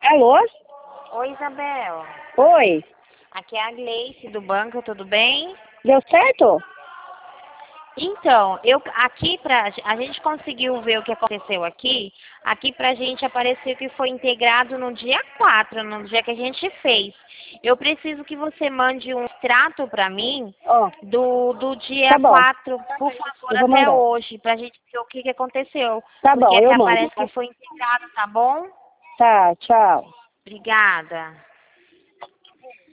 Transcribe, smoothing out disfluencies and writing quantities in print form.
Alô? Oi, Isabel. Oi. Aqui é a Gleice do banco, tudo bem? Deu certo? Então, a gente conseguiu ver o que aconteceu aqui. Aqui pra gente apareceu que foi integrado no dia 4, no dia que a gente fez. Eu preciso que você mande um extrato pra mim Ó, do tá dia bom. 4, por favor, Eu vou até mandar. hoje, pra gente ver o que aconteceu. Tá Porque bom, aqui eu mando. aparece que foi integrado, tá bom? Tá, tchau. Obrigada.